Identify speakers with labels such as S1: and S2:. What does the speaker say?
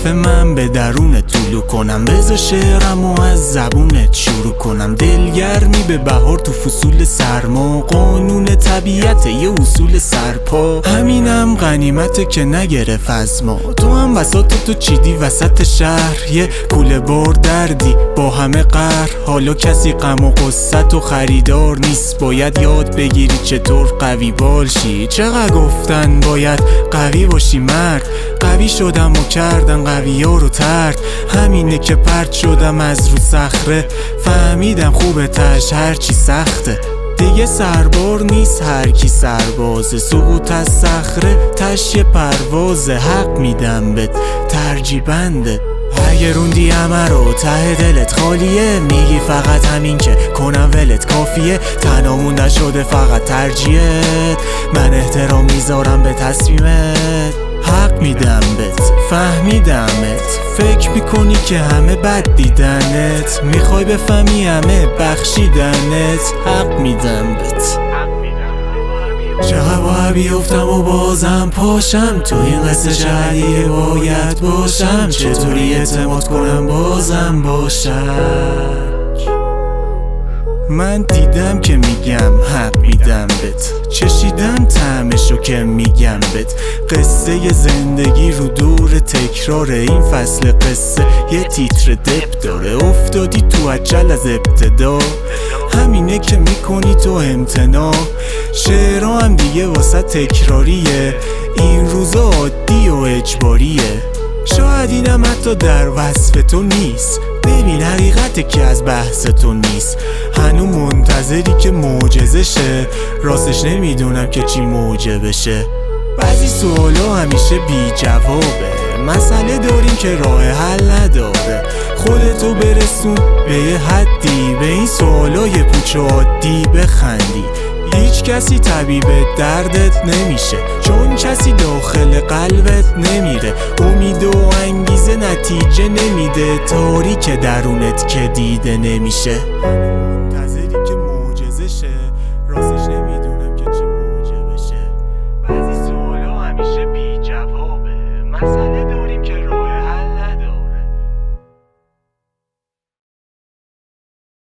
S1: حرف من به درونت طولو کنم، بذار شعرمو از زبونت شروع کنم. دلگرمی به بهار تو فصول سرما، قانون طبیعت یه اصول سرپا. همینم غنیمته که نگرفت از ما، تو هم بساط تو چیدی وسط شهر. یه کوله بار دردی با همه قهر، حالا کسی غم و قصت و خریدار نیست. باید یاد بگیری چطور قوی باشی. چقدر گفتن باید قوی باشی مرد، قوی شدم و کردن قوی ها رو ترد. همینه که پرت شدم از رو صخره، فهمیدم خوبه تش هرچی سخته. دیگه سربار نیست هر کی سربازه، سقوط از صخره تش یه پروازه. حق میدم بهت ترجیبنده، اگه روندی همه رو ته دلت خالیه. میگی فقط همین که کنم ولت کافیه، تنامون نشده فقط ترجیحت. من احترام میذارم به تصمیمت، حق میدم بهت فهمیدمت. فکر میکنی که همه بد دیدنت، میخوای بفهمی همه بخشیدنت. حق میدم بهت. چقدر باید بیفتم و بازم پاشم، تو این قصه شهریه باید باشم. چطوری اعتماد کنم بازم باشم. من دیدم که میگم حق میدم بهت، چشیدم طعمشو که میگم بهت. قصه زندگی رو دور تکراره، این فصل قصه یه تیتر دپ داره. افتادی تو اجل از ابتدا، همینه که میکنی تو امتناع. شعرها هم دیگه واسه تکراریه، این روزا عادی و اجباریه. شاید اینم حتی در وصف تو نیست، ببین حقیقته که از بحث تو نیست. هنو منتظری که معجزه شه، راستش نمیدونم که چی موجبشه. بعضی سوالا همیشه بی جوابه، مسئله داریم که راه حل نداره. خودتو برسون به یه حدی، به این سوالای پوچ و عادی بخندی. هیچ کسی طبیب دردت نمیشه، چون کسی داخل قلبت نمیره. امید و انگیزه نتیجه نمیده، تاریک درونت که دیده نمیشه.